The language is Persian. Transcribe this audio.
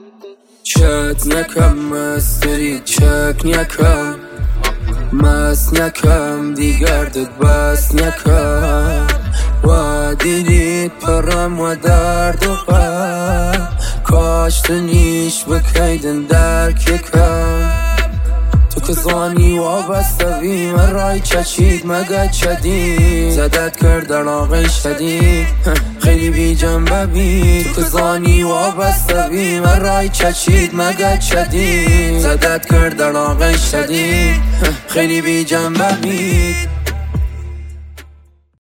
چت نکم مستری چک نکم مست نکم دیگر دد بس نکم و دیدید پرم و درد و غم کاشت نیش بکیدن درک یکم تو که زانی وابسته بی من رای چچید مگه چدید زدت کرد در آقای شدید خیلی بی جنبه بی تو که زانی وابسته بی من رای چچید مگه چدید زدت کرد در آقای شدید خیلی بی جنبه بی